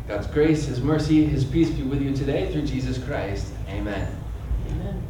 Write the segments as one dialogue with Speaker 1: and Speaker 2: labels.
Speaker 1: God's grace, His mercy, His peace be with you today through Jesus Christ. Amen.
Speaker 2: Amen.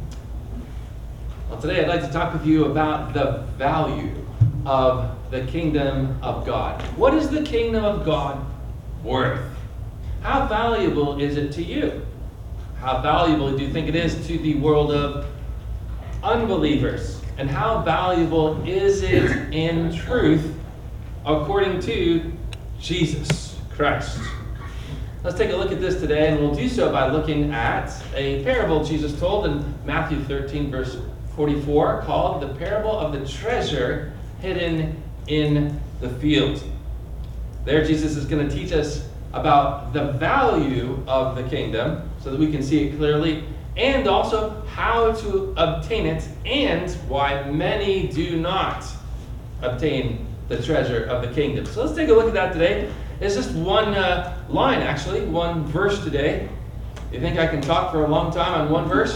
Speaker 1: Well, today I'd like to talk with you about the value of the kingdom of God. What is the kingdom of God worth? How valuable is it to you? How valuable do you think it is to the world of unbelievers? And how valuable is it in truth according to Jesus Christ? Let's take a look at this today, and we'll do so by looking at a parable Jesus told in Matthew 13, verse 44, called the parable of the treasure hidden in the field. There, Jesus is going to teach us about the value of the kingdom so that we can see it clearly, and also how to obtain it and why many do not obtain the treasure of the kingdom. So let's take a look at that today. It's just one line, actually, one verse today. You think I can talk for a long time on one verse?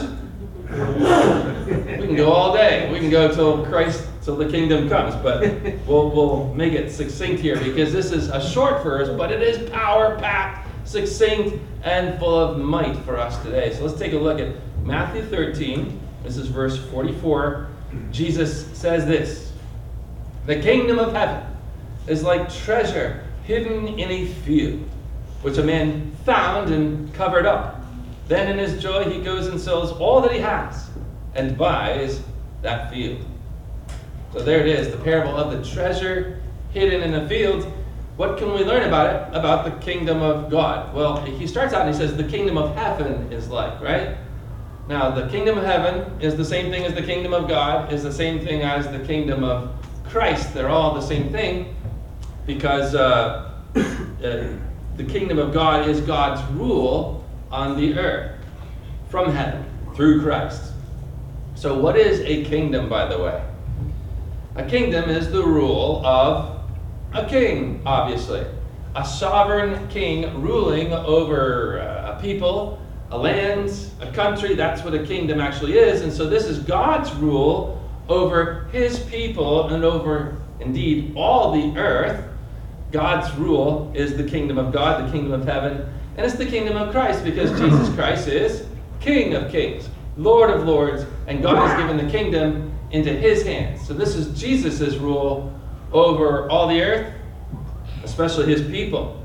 Speaker 1: We can go all day. We can go till the kingdom comes, but we'll make it succinct here because this is a short verse, but it is power-packed, succinct, and full of might for us today. So let's take a look at Matthew 13. This is verse 44. Jesus says this: "The kingdom of heaven is like treasure hidden in a field, which a man found and covered up. Then in his joy he goes and sells all that he has and buys that field." So there it is, the parable of the treasure hidden in a field. What can we learn about it, about the kingdom of God? Well, he starts out and he says the kingdom of heaven is like, right? Now, the kingdom of heaven is the same thing as the kingdom of God, is the same thing as the kingdom of Christ. They're all the same thing because the kingdom of God is God's rule on the earth from heaven through Christ. So what is a kingdom, by the way? A kingdom is the rule of a king, obviously. A sovereign king ruling over a people, a land, a country. That's what a kingdom actually is. And so this is God's rule over his people and over, indeed, all the earth. God's rule is the kingdom of God, the kingdom of heaven. And it's the kingdom of Christ because Jesus Christ is King of kings, Lord of lords, and God has given the kingdom into his hands. So this is Jesus' rule over all the earth, especially his people.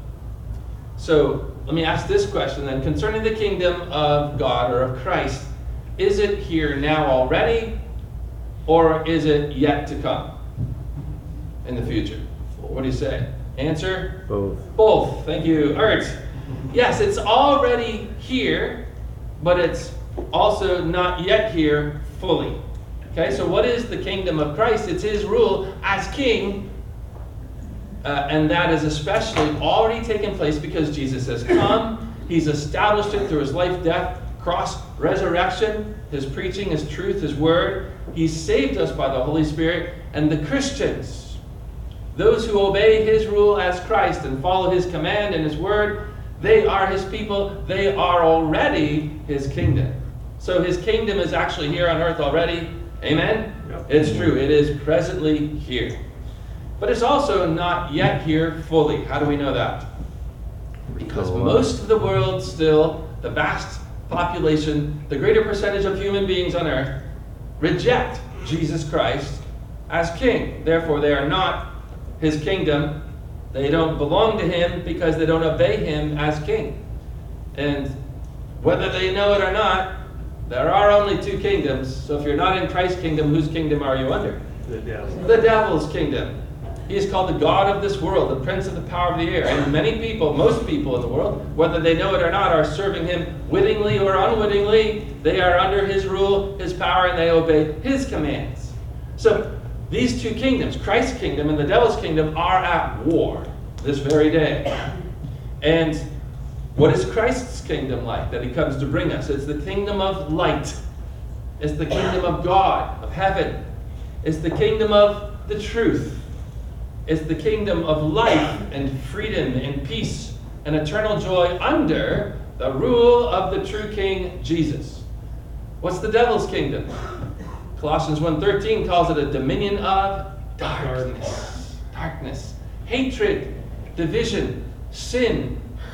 Speaker 1: So let me ask this question then. Concerning the kingdom of God or of Christ, is it here now already, or is it yet to come in the future? What do you say? Answer?
Speaker 3: Both.
Speaker 1: Both. Thank you, Art. Yes, it's already here, but it's also not yet here fully. Okay, so what is the kingdom of Christ? It's his rule as king, and that is especially already taken place because Jesus has come. He's established it through his life, death, cross, resurrection, his preaching, his truth, his word. He's saved us by the Holy Spirit, and the Christians, those who obey his rule as Christ and follow his command and his word, they are his people. They are already his kingdom. So his kingdom is actually here on earth already. Amen?
Speaker 3: Yep.
Speaker 1: It's true. It is presently here. But it's also not yet here fully. How do we know that? Because most of the world still, the vast population, the greater percentage of human beings on earth, reject Jesus Christ as king. Therefore, they are not his kingdom. They don't belong to him because they don't obey him as king. And whether they know it or not, there are only two kingdoms. So if you're not in Christ's kingdom, whose kingdom are you under?
Speaker 3: The devil.
Speaker 1: The devil's kingdom. He is called the God of this world, the prince of the power of the air. And many people, most people in the world, whether they know it or not, are serving him wittingly or unwittingly. They are under his rule, his power, and they obey his commands. So these two kingdoms, Christ's kingdom and the devil's kingdom, are at war this very day. And what is Christ's kingdom like that he comes to bring us? It's the kingdom of light. It's the kingdom of God, of heaven. It's the kingdom of the truth. It's the kingdom of life and freedom and peace and eternal joy under the rule of the true King, Jesus. What's the devil's kingdom? Colossians 1:13 calls it a dominion of darkness. Darkness. Hatred, division, sin,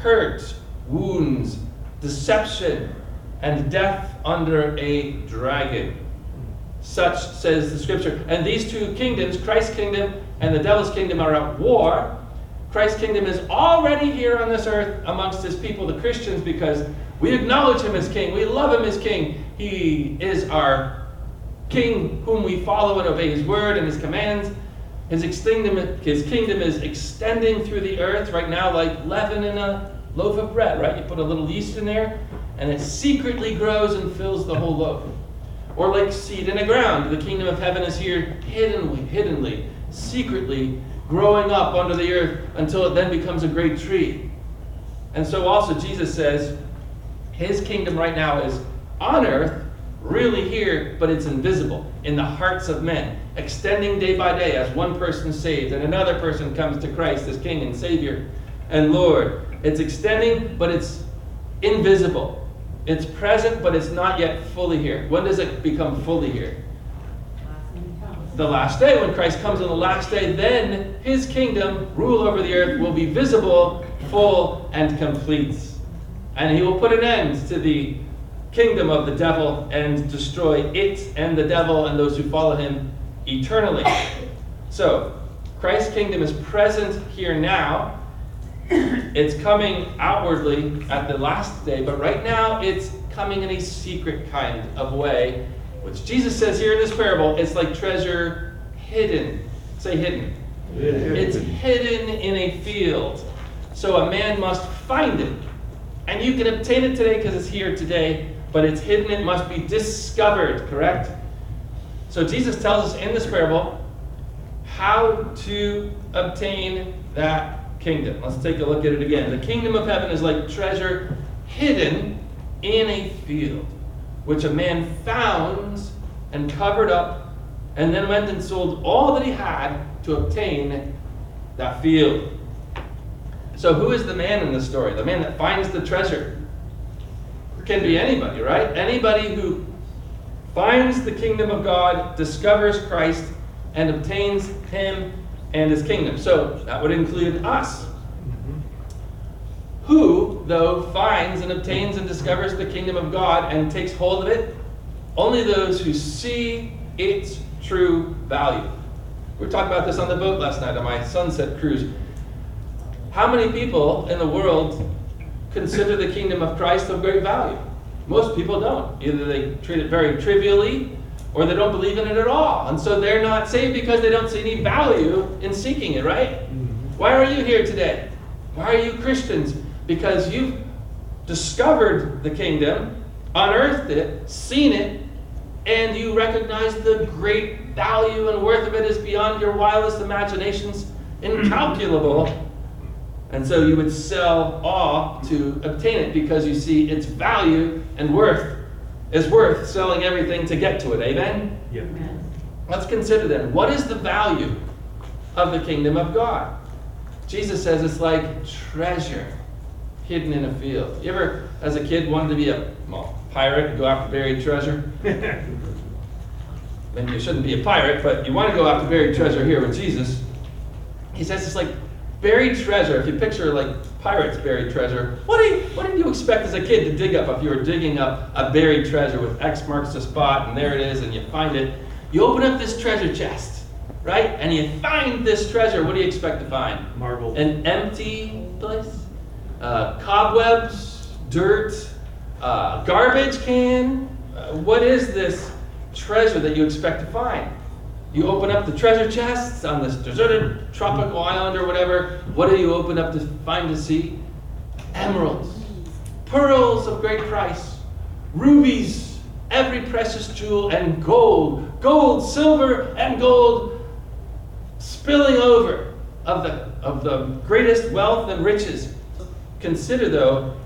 Speaker 1: hurt, wounds, deception, and death under a dragon. Such says the scripture. And these two kingdoms, Christ's kingdom and the devil's kingdom, are at war. Christ's kingdom is already here on this earth amongst his people, the Christians, because we acknowledge him as king. We love him as king. He is our king whom we follow and obey his word and his commands. His kingdom is extending through the earth right now like leaven in a loaf of bread, right? You put a little yeast in there, and it secretly grows and fills the whole loaf. Or like seed in the ground, the kingdom of heaven is here hiddenly, secretly growing up under the earth until it then becomes a great tree. And so also Jesus says his kingdom right now is on earth, really here, but it's invisible in the hearts of men, extending day by day as one person is saved and another person comes to Christ as King and Savior and Lord. It's extending, but it's invisible. It's present, but it's not yet fully here. When does it become fully here? The last day. When Christ comes on the last day, then his kingdom, rule over the earth, will be visible, full, and complete. And he will put an end to the kingdom of the devil and destroy it and the devil and those who follow him eternally. So, Christ's kingdom is present here now. It's coming outwardly at the last day, but right now it's coming in a secret kind of way, which Jesus says here in this parable, it's like treasure hidden. Say hidden. Hidden. It's hidden in a field. So a man must find it. And you can obtain it today because it's here today, but it's hidden, it must be discovered, correct? So Jesus tells us in this parable how to obtain that kingdom. Let's take a look at it again. The kingdom of heaven is like treasure hidden in a field, which a man found and covered up, and then went and sold all that he had to obtain that field. So who is the man in this story? The man that finds the treasure. It can be anybody, right? Anybody who finds the kingdom of God, discovers Christ, and obtains him and his kingdom. So that would include us. Who, though, finds and obtains and discovers the kingdom of God and takes hold of it? Only those who see its true value. We were talking about this on the boat last night on my sunset cruise. How many people in the world consider the kingdom of Christ of great value? Most people don't. Either they treat it very trivially, or they don't believe in it at all. And so they're not saved because they don't see any value in seeking it, right? Why are you here today? Why are you Christians? Because you've discovered the kingdom, unearthed it, seen it, and you recognize the great value and worth of it is beyond your wildest imaginations, incalculable. And so you would sell all to obtain it because you see its value and worth is worth selling everything to get to it. Amen?
Speaker 2: Yep.
Speaker 1: Let's consider then, what is the value of the kingdom of God? Jesus says it's like treasure hidden in a field. You ever, as a kid, wanted to be a pirate and go after buried treasure? Maybe you shouldn't be a pirate, but you want to go after buried treasure here with Jesus. He says it's like buried treasure. If you picture like pirates buried treasure, what did you expect as a kid to dig up if you were digging up a buried treasure with X marks the spot and there it is and you find it? You open up this treasure chest, right? And you find this treasure. What do you expect to find?
Speaker 2: Marble.
Speaker 1: An empty place? Cobwebs, dirt, garbage can. What is this treasure that you expect to find? You open up the treasure chests on this deserted tropical island or whatever. What do you open up to find to see? Emeralds, pearls of great price, rubies, every precious jewel, and gold. Gold, silver, and gold spilling over of the greatest wealth and riches. Consider, though,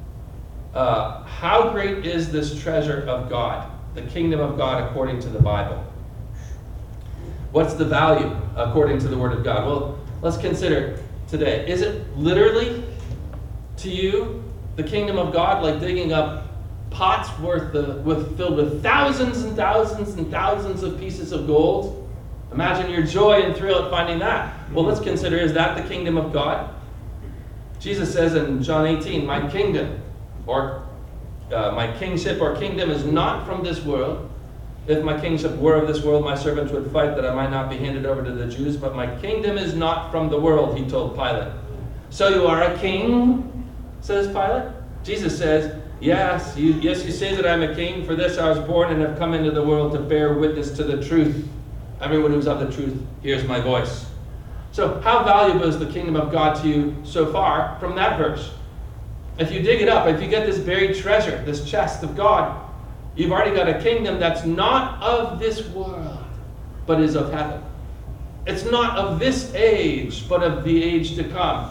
Speaker 1: how great is this treasure of God, the kingdom of God according to the Bible. What's the value according to the Word of God? Well, let's consider today. Is it literally, to you, the kingdom of God, like digging up pots filled with thousands and thousands and thousands of pieces of gold? Imagine your joy and thrill at finding that. Well, let's consider, is that the kingdom of God? Jesus says in John 18, my kingdom, or my kingship or kingdom is not from this world. If my kingship were of this world, my servants would fight that I might not be handed over to the Jews. But my kingdom is not from the world, he told Pilate. So you are a king, says Pilate. Jesus says, yes, you say that I'm a king. For this I was born and have come into the world to bear witness to the truth. Everyone who's of the truth hears my voice. So how valuable is the kingdom of God to you so far from that verse? If you dig it up, if you get this buried treasure, this chest of God, you've already got a kingdom that's not of this world, but is of heaven. It's not of this age, but of the age to come.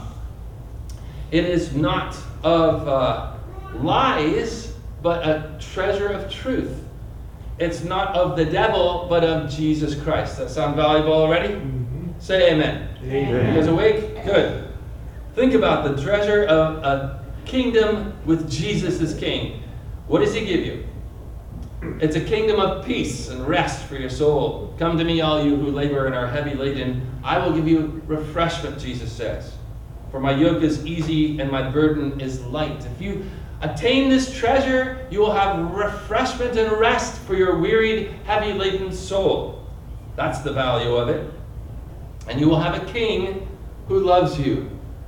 Speaker 1: It is not of lies, but a treasure of truth. It's not of the devil, but of Jesus Christ. That sound valuable already? Say amen.
Speaker 2: Amen.
Speaker 1: You guys awake? Good. Think about the treasure of a kingdom with Jesus as king. What does he give you? It's a kingdom of peace and rest for your soul. Come to me, all you who labor and are heavy laden. I will give you refreshment, Jesus says. For my yoke is easy and my burden is light. If you attain this treasure, you will have refreshment and rest for your wearied, heavy laden soul. That's the value of it. And you will have a king who loves you,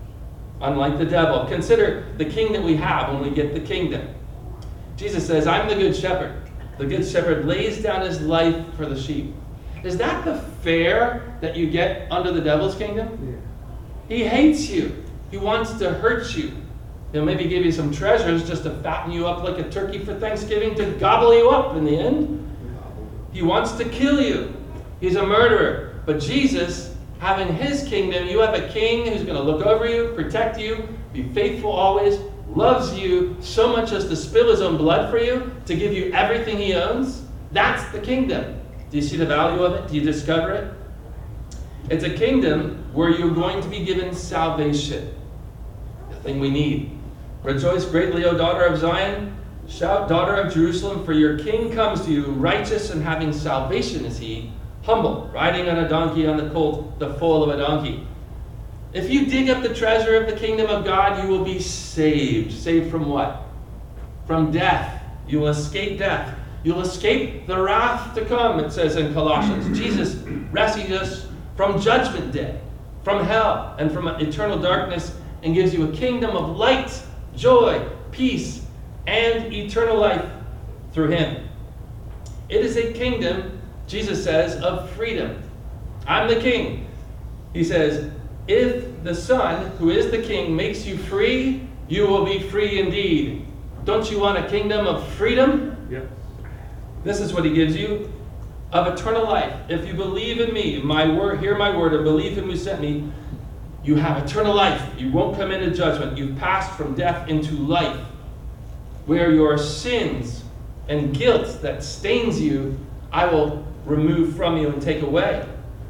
Speaker 1: unlike the devil. Consider the king that we have when we get the kingdom. Jesus says, I'm the good shepherd. The good shepherd lays down his life for the sheep. Is that the fare that you get under the devil's kingdom? Yeah. He hates you. He wants to hurt you. He'll maybe give you some treasures just to fatten you up like a turkey for Thanksgiving, to gobble you up in the end. He wants to kill you. He's a murderer. But Jesus, having his kingdom, you have a king who's going to look over you, protect you, be faithful always, loves you so much as to spill his own blood for you, to give you everything he owns. That's the kingdom. Do you see the value of it? Do you discover it? It's a kingdom where you're going to be given salvation, the thing we need. Rejoice greatly, O daughter of Zion. Shout, daughter of Jerusalem, for your king comes to you, righteous and having salvation is he, humble, riding on a donkey, on the colt, the foal of a donkey. If you dig up the treasure of the kingdom of God, you will be saved. Saved from what? From death. You will escape death. You'll escape the wrath to come, it says in Colossians. Jesus rescues us from judgment day, from hell, and from eternal darkness, and gives you a kingdom of light, joy, peace, and eternal life through him. It is a kingdom, Jesus says, of freedom. I'm the king. He says, if the Son, who is the king, makes you free, you will be free indeed. Don't you want a kingdom of freedom?
Speaker 2: Yes.
Speaker 1: This is what he gives you, of eternal life. If you believe in me, my word, hear my word, and believe him who sent me, you have eternal life. You won't come into judgment. You've passed from death into life, where your sins and guilt that stains you, I will remove from you and take away.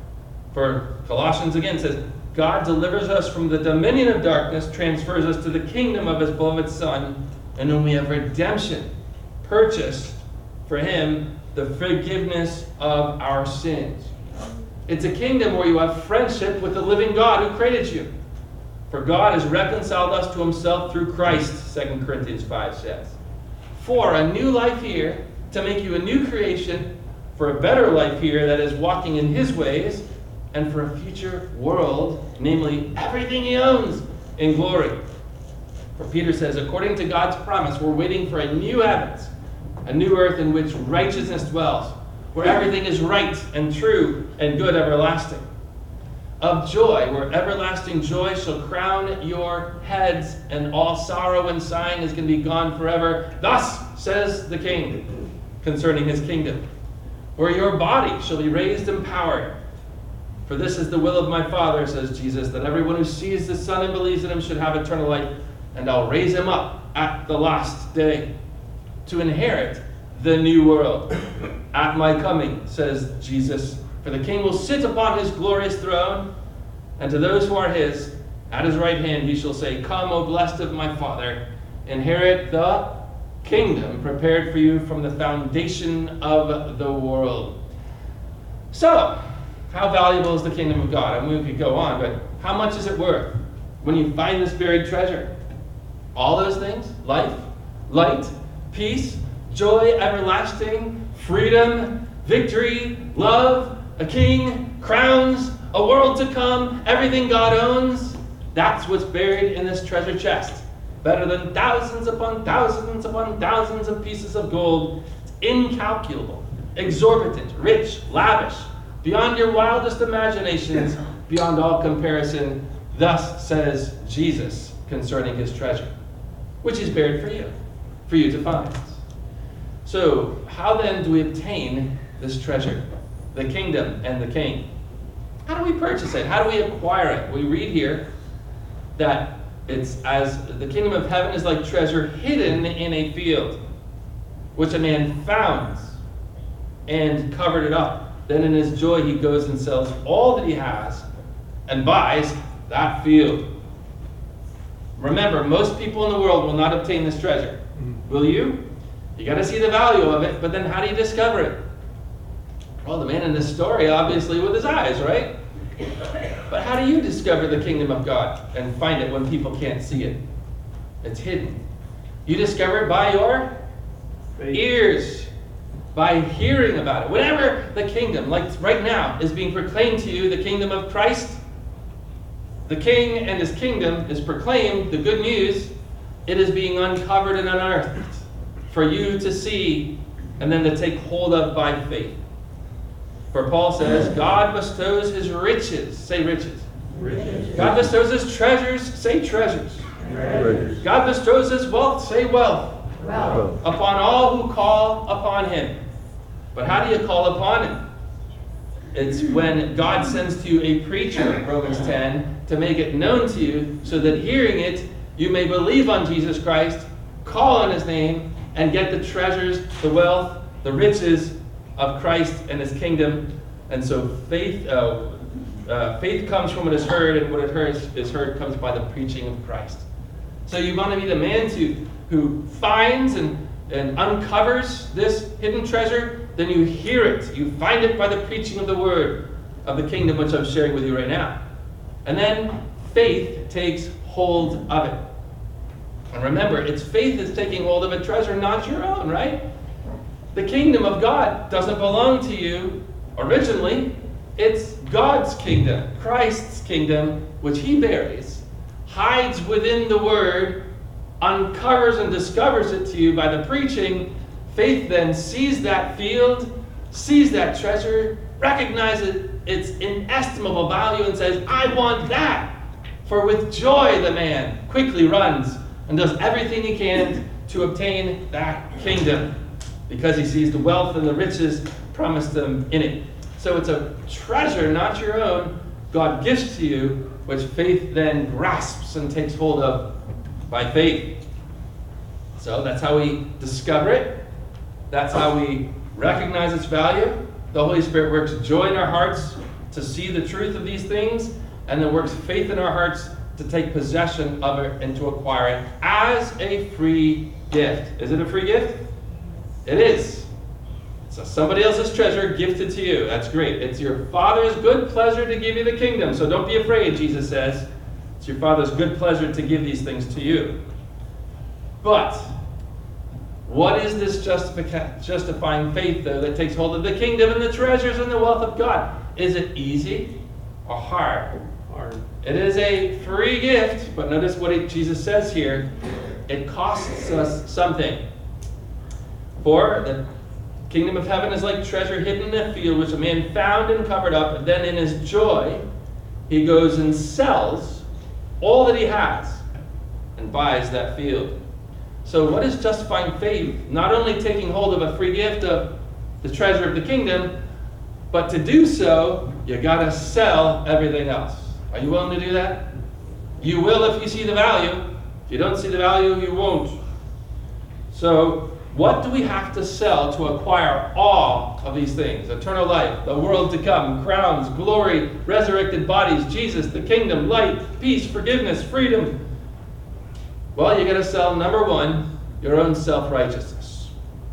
Speaker 1: For Colossians again says, God delivers us from the dominion of darkness, transfers us to the kingdom of his beloved Son, in whom we have redemption, purchased for him the forgiveness of our sins. It's a kingdom where you have friendship with the living God who created you. For God has reconciled us to himself through Christ, 2 Corinthians 5 says. For a new life here, to make you a new creation, for a better life here that is walking in his ways, and for a future world, namely everything he owns, in glory. For Peter says, according to God's promise, we're waiting for a new heavens, a new earth in which righteousness dwells, where everything is right and true and good everlasting. Of joy, where everlasting joy shall crown your heads, and all sorrow and sighing is going to be gone forever. Thus says the King concerning his kingdom, where your body shall be raised in power. For this is the will of my Father, says Jesus, that everyone who sees the Son and believes in him should have eternal life, and I'll raise him up at the last day to inherit the new world. At my coming, says Jesus, for the King will sit upon his glorious throne, and to those who are his, at his right hand he shall say, come, O blessed of my Father, inherit the kingdom prepared for you from the foundation of the world. So, how valuable is the kingdom of God? I mean, we could go on, but how much is it worth? when you find this buried treasure? All those things: life, light, peace, joy everlasting, freedom, victory, love, a king, crowns, a world to come, everything God owns. That's what's buried in this treasure chest. Better than thousands upon thousands upon thousands of pieces of gold. It's incalculable, exorbitant, rich, lavish, beyond your wildest imaginations, beyond all comparison. Thus says Jesus concerning his treasure, which is buried for you to find. So, how then do we obtain this treasure, the kingdom and the king? How do we purchase it? How do we acquire it? We read here that it's as the kingdom of heaven is like treasure hidden in a field, which a man found and covered it up. Then in his joy he goes and sells all that he has and buys that field. Remember, most people in the world will not obtain this treasure. Will you? You got to see the value of it, but then how do you discover it? Well, the man in this story, obviously with his eyes, right? But how do you discover the kingdom of God and find it when people can't see it? It's hidden. You discover it by your ears, by hearing about it. Whenever the kingdom, like right now, is being proclaimed to you, the kingdom of Christ, the king and his kingdom is proclaimed, the good news, it is being uncovered and unearthed for you to see and then to take hold of by faith. For Paul says, God bestows his riches. Say riches. Riches. God bestows his treasures. Say treasures. Treasures. God bestows his wealth. Say wealth. Wealth. Upon all who call upon him. But how do you call upon him? It's when God sends to you a preacher, Romans 10, to make it known to you, so that hearing it, you may believe on Jesus Christ, call on his name, and get the treasures, the wealth, the riches of Christ and his kingdom. And so faith comes from what is heard, and what is heard comes by the preaching of Christ. So you want to be the man who finds and uncovers this hidden treasure, then you hear it. You find it by the preaching of the word of the kingdom, which I'm sharing with you right now. And then faith takes hold of it. And remember, it's faith that's taking hold of a treasure, not your own, right? The kingdom of God doesn't belong to you originally. It's God's kingdom, Christ's kingdom, which he buries, hides within the word, uncovers and discovers it to you by the preaching. Faith then sees that field, sees that treasure, recognizes its inestimable value and says, I want that. For with joy the man quickly runs and does everything he can to obtain that kingdom, because he sees the wealth and the riches promised him in it. So it's a treasure, not your own, God gives to you, which faith then grasps and takes hold of by faith. So that's how we discover it. That's how we recognize its value. The Holy Spirit works joy in our hearts to see the truth of these things, and then works faith in our hearts to take possession of it and to acquire it as a free gift. Is it a free gift? It is. So somebody else's treasure gifted to you. That's great. It's your Father's good pleasure to give you the kingdom. So don't be afraid, Jesus says. It's your Father's good pleasure to give these things to you. But what is this justifying faith, though, that takes hold of the kingdom and the treasures and the wealth of God? Is it easy or hard? Hard. It is a free gift, but notice what Jesus says here. It costs us something. For the kingdom of heaven is like treasure hidden in a field, which a man found and covered up, and then in his joy, he goes and sells all that he has and buys that field. So what is justifying faith? Not only taking hold of a free gift of the treasure of the kingdom, but to do so, you got to sell everything else. Are you willing to do that? You will if you see the value. If you don't see the value, you won't. So what do we have to sell to acquire all of these things? Eternal life, the world to come, crowns, glory, resurrected bodies, Jesus, the kingdom, light, peace, forgiveness, freedom. Well, you got to sell, number one, your own self-righteousness.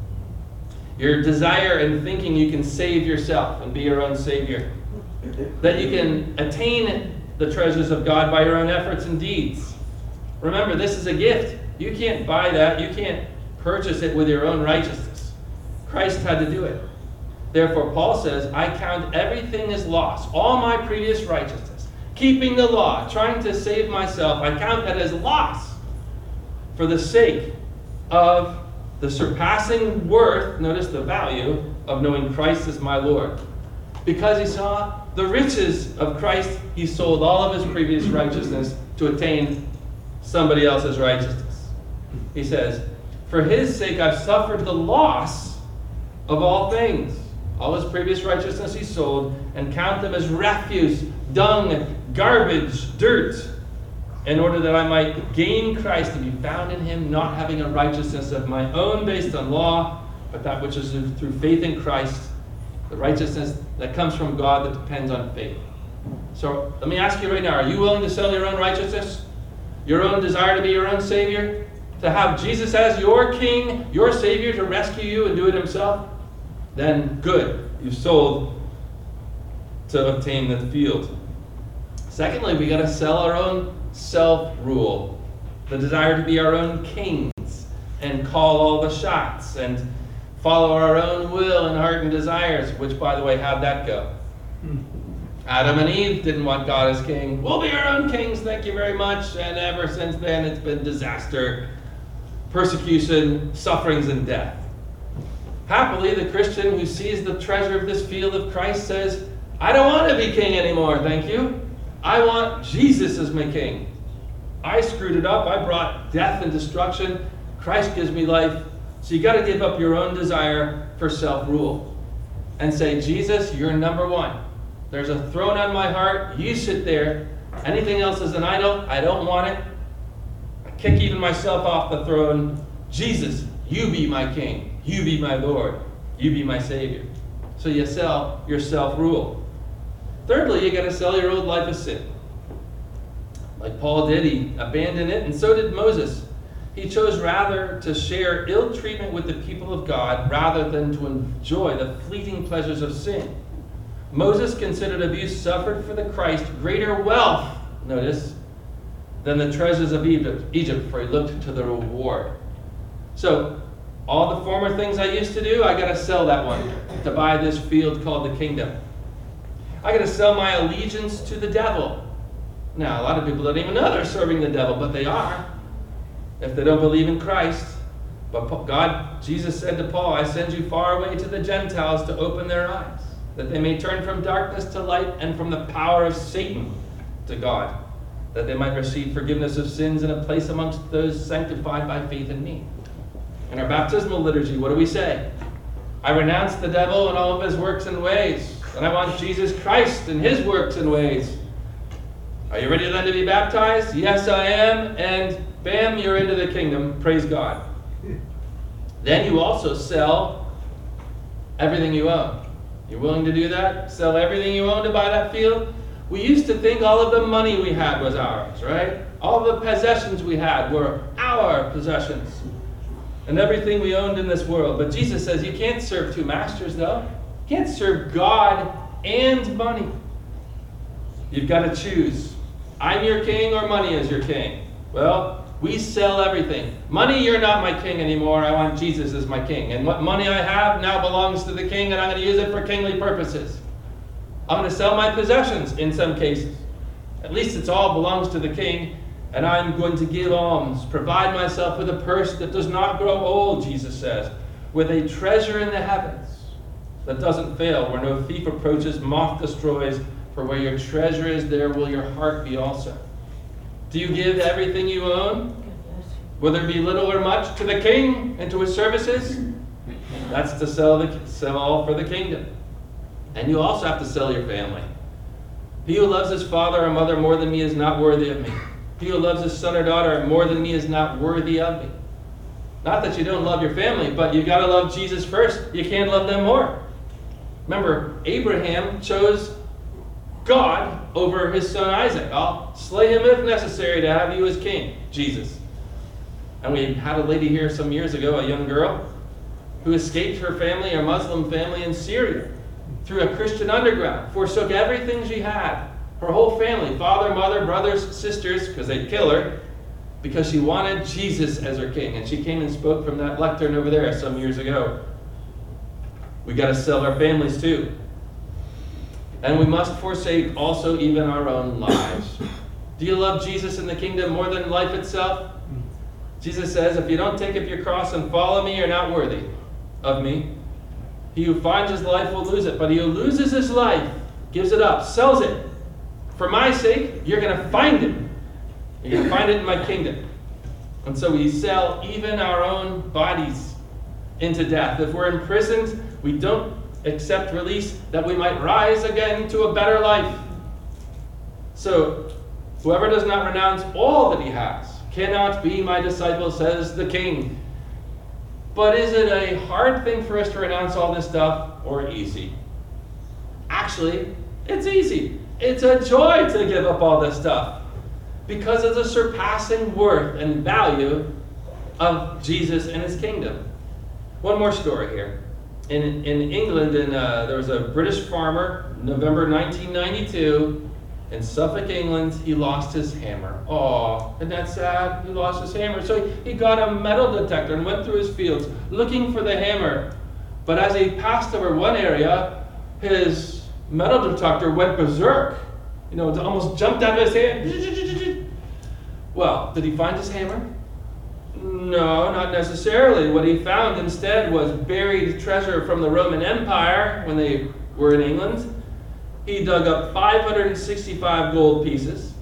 Speaker 1: Your desire and thinking you can save yourself and be your own savior. That you can attain the treasures of God by your own efforts and deeds. Remember, this is a gift. You can't buy that. You can't purchase it with your own righteousness. Christ had to do it. Therefore, Paul says, I count everything as loss, all my previous righteousness, keeping the law, trying to save myself, I count that as loss for the sake of the surpassing worth, notice the value, of knowing Christ as my Lord. Because he saw the riches of Christ, he sold all of his previous righteousness to attain somebody else's righteousness. He says, for his sake I've suffered the loss of all things. All his previous righteousness he sold, and count them as refuse, dung, garbage, dirt, in order that I might gain Christ and be found in him, not having a righteousness of my own based on law, but that which is through faith in Christ, the righteousness that comes from God that depends on faith. So let me ask you right now, are you willing to sell your own righteousness? Your own desire to be your own Savior? To have Jesus as your King, your Savior, to rescue you and do it himself? Then good, you've sold to obtain the field. Secondly, we got to sell our own self-rule, the desire to be our own kings and call all the shots and follow our own will and heart and desires, which, by the way, how'd that go? Adam and Eve didn't want God as king. We'll be our own kings, thank you very much. And ever since then, it's been disaster, persecution, sufferings, and death. Happily, the Christian who sees the treasure of this field of Christ says, I don't want to be king anymore, thank you. I want Jesus as my king. I screwed it up. I brought death and destruction. Christ gives me life. So you got to give up your own desire for self-rule and say, Jesus, you're number one. There's a throne on my heart. You sit there. Anything else is an idol. I don't want it. I kick even myself off the throne. Jesus, you be my king. You be my Lord. You be my Savior. So you sell your self-rule. Thirdly, you got to sell your old life of sin. Like Paul did, he abandoned it, and so did Moses. He chose rather to share ill treatment with the people of God rather than to enjoy the fleeting pleasures of sin. Moses considered abuse suffered for the Christ greater wealth, notice, than the treasures of Egypt, for he looked to the reward. So, all the former things I used to do, I got to sell that one to buy this field called the kingdom. I got to sell my allegiance to the devil. Now, a lot of people don't even know they're serving the devil, but they are, if they don't believe in Christ. But God, Jesus said to Paul, I send you far away to the Gentiles to open their eyes, that they may turn from darkness to light and from the power of Satan to God, that they might receive forgiveness of sins and a place amongst those sanctified by faith in me. In our baptismal liturgy, what do we say? I renounce the devil and all of his works and ways, and I want Jesus Christ and his works and ways. Are you ready then to be baptized? Yes, I am. And bam, you're into the kingdom. Praise God. Then you also sell everything you own. You're willing to do that? Sell everything you own to buy that field? We used to think all of the money we had was ours, right? All the possessions we had were our possessions. And everything we owned in this world. But Jesus says you can't serve two masters, though. You can't serve God and money. You've got to choose. I'm your king or money is your king. Well, we sell everything. Money, you're not my king anymore. I want Jesus as my king. And what money I have now belongs to the king, and I'm going to use it for kingly purposes. I'm going to sell my possessions in some cases. At least it all belongs to the king. And I'm going to give alms, provide myself with a purse that does not grow old, Jesus says, with a treasure in the heavens that doesn't fail, where no thief approaches, moth destroys, for where your treasure is, there will your heart be also. Do you give everything you own, whether it be little or much, to the king and to his services? That's to sell all for the kingdom. And you also have to sell your family. He who loves his father or mother more than me is not worthy of me. He who loves his son or daughter more than me is not worthy of me. Not that you don't love your family, but you got to love Jesus first. You can't love them more. Remember, Abraham chose God over his son Isaac. I'll slay him if necessary to have you as king, Jesus. And we had a lady here some years ago, a young girl, who escaped her family, a Muslim family in Syria, through a Christian underground, forsook everything she had, her whole family, father, mother, brothers, sisters, because they'd kill her, because she wanted Jesus as her king. And she came and spoke from that lectern over there some years ago. We got to sell our families too. And we must forsake also even our own lives. Do you love Jesus and the kingdom more than life itself? Jesus says, if you don't take up your cross and follow me, you're not worthy of me. He who finds his life will lose it, but he who loses his life, gives it up, sells it. For my sake, you're going to find it. You're going to find it in my kingdom. And so we sell even our own bodies into death. If we're imprisoned, we don't accept release that we might rise again to a better life. So whoever does not renounce all that he has cannot be my disciple, says the King. But is it a hard thing for us to renounce all this stuff, or easy? Actually, it's easy. It's a joy to give up all this stuff, because of the surpassing worth and value of Jesus and his kingdom. One more story here. In England, there was a British farmer, November 1992, in Suffolk, England. He lost his hammer. Oh, isn't that sad? He lost his hammer. So he got a metal detector and went through his fields looking for the hammer. But as he passed over one area, his metal detector went berserk. It almost jumped out of his hand. Well, did he find his hammer? No, not necessarily. What he found instead was buried treasure from the Roman Empire when they were in England. He dug up 565 gold pieces,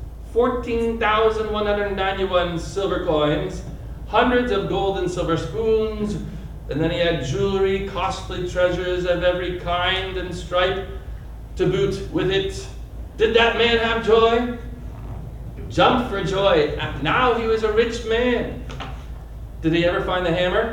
Speaker 1: 14,191 silver coins, hundreds of gold and silver spoons, and then he had jewelry, costly treasures of every kind and stripe to boot with it. Did that man have joy? Jumped for joy. Now he was a rich man. Did he ever find the hammer?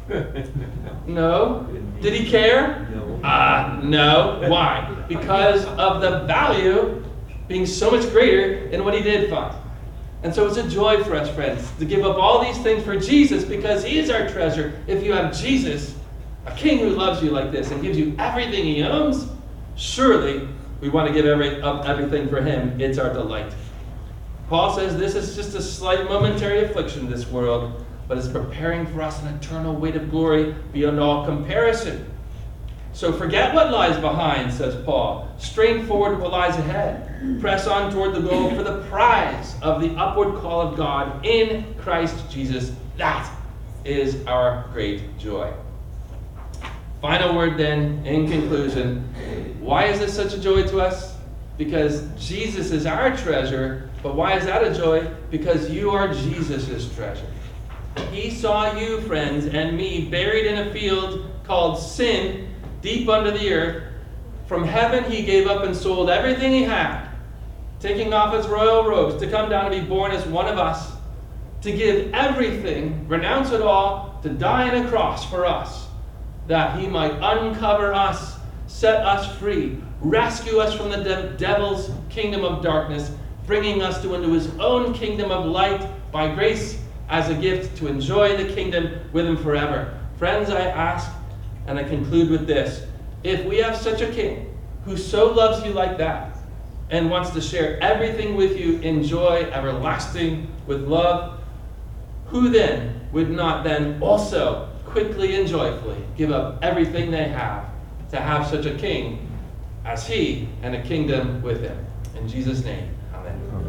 Speaker 1: No. Did he care? No. Why? Because of the value being so much greater in what he did find. And so it's a joy for us, friends, to give up all these things for Jesus, because he is our treasure. If you have Jesus, a king who loves you like this and gives you everything he owns, surely we want to give up everything for him. It's our delight. Paul says this is just a slight momentary affliction in this world, but it's preparing for us an eternal weight of glory beyond all comparison. So forget what lies behind, says Paul. Strain forward to what lies ahead. Press on toward the goal for the prize of the upward call of God in Christ Jesus. That is our great joy. Final word then, in conclusion. Why is this such a joy to us? Because Jesus is our treasure. But why is that a joy? Because you are Jesus' treasure. He saw you, friends, and me buried in a field called sin, deep under the earth. From heaven he gave up and sold everything he had, taking off his royal robes to come down to be born as one of us, to give everything, renounce it all, to die on a cross for us, that he might uncover us, set us free, rescue us from the devil's kingdom of darkness, bringing us into his own kingdom of light by grace as a gift to enjoy the kingdom with him forever. Friends, I ask, and I conclude with this. If we have such a king who so loves you like that and wants to share everything with you in joy everlasting with love, who then would not then also quickly and joyfully give up everything they have to have such a king as he and a kingdom with him? In Jesus' name, amen.